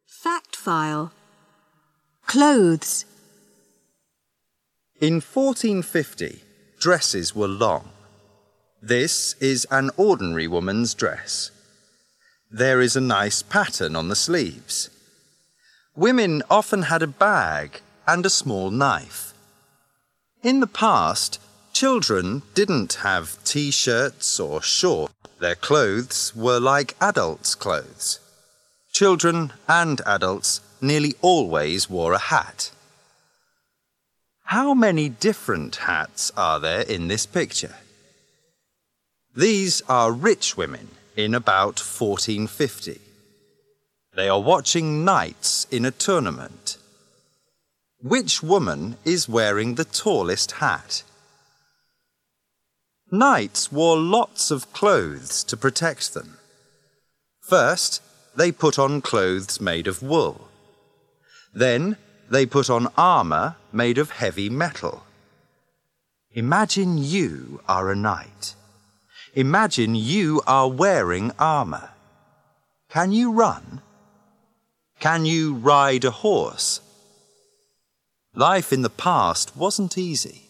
Fact file. Clothes. In 1450, dresses were long. This is an ordinary woman's dress. There is a nice pattern on the sleeves. Women often had a bag and a small knife. In the past, children didn't have t-shirts or shorts. Their clothes were like adults' clothes. Children and adults nearly always wore a hat. How many different hats are there in this picture? These are rich women in about 1450. They are watching knights in a tournament. Which woman is wearing the tallest hat? Knights wore lots of clothes to protect them. First, they put on clothes made of wool. Then, they put on armor made of heavy metal. Imagine you are a knight. Imagine you are wearing armor. Can you run? Can you ride a horse? Life in the past wasn't easy.